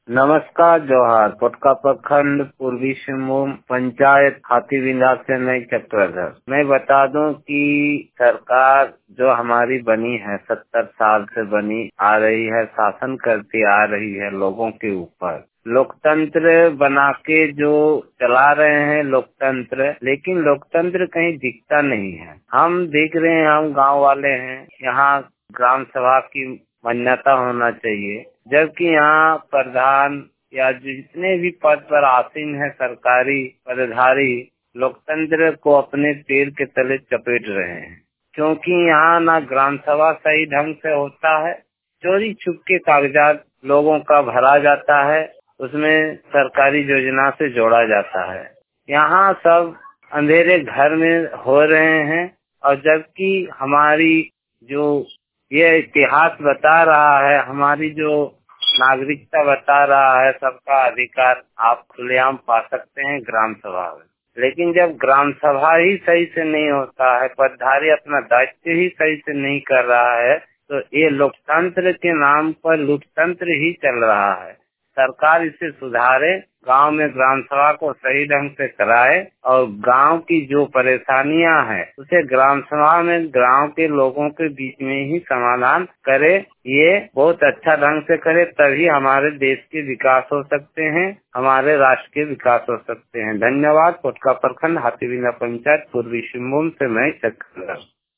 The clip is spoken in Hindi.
नमस्कार जोहार। पोटका प्रखंड पूर्वी सिंहभूम पंचायत हाथीबिंदा से मैं चक्रधर। मैं बता दूं कि सरकार जो हमारी बनी है 70 साल से बनी आ रही है, शासन करती आ रही है लोगों के ऊपर। लोकतंत्र बना के जो चला रहे हैं लोकतंत्र, लेकिन लोकतंत्र कहीं दिखता नहीं है। हम देख रहे हैं, हम गांव वाले हैं, यहाँ ग्राम सभा की मान्यता होना चाहिए, जबकि यहाँ प्रधान या जितने भी पद पर आसीन है सरकारी पदधारी लोकतंत्र को अपने पैर के तले चपेट रहे हैं। क्योंकि यहाँ ना ग्राम सभा सही ढंग से होता है, चोरी छुप के कागजात लोगों का भरा जाता है, उसमें सरकारी योजना से जोड़ा जाता है। यहाँ सब अंधेरे घर में हो रहे हैं, और जबकि हमारी जो ये इतिहास बता रहा है, हमारी जो नागरिकता बता रहा है, सबका अधिकार आप खुलेआम पा सकते हैं ग्राम सभा में। लेकिन जब ग्राम सभा ही सही से नहीं होता है, पदधारी अपना दायित्व ही सही से नहीं कर रहा है, तो ये लोकतंत्र के नाम पर लूटतंत्र ही चल रहा है। सरकार इसे सुधारे, गांव में ग्राम सभा को सही ढंग से कराए, और गांव की जो परेशानियां हैं उसे ग्राम सभा में गांव के लोगों के बीच में ही समाधान करे। ये बहुत अच्छा ढंग से करे, तभी हमारे देश के विकास हो सकते हैं, हमारे राष्ट्र के विकास हो सकते हैं। धन्यवाद। पोटका प्रखंड हाथीबिंदा पंचायत पूर्वी सिंहभूम से मैं चक्रधर।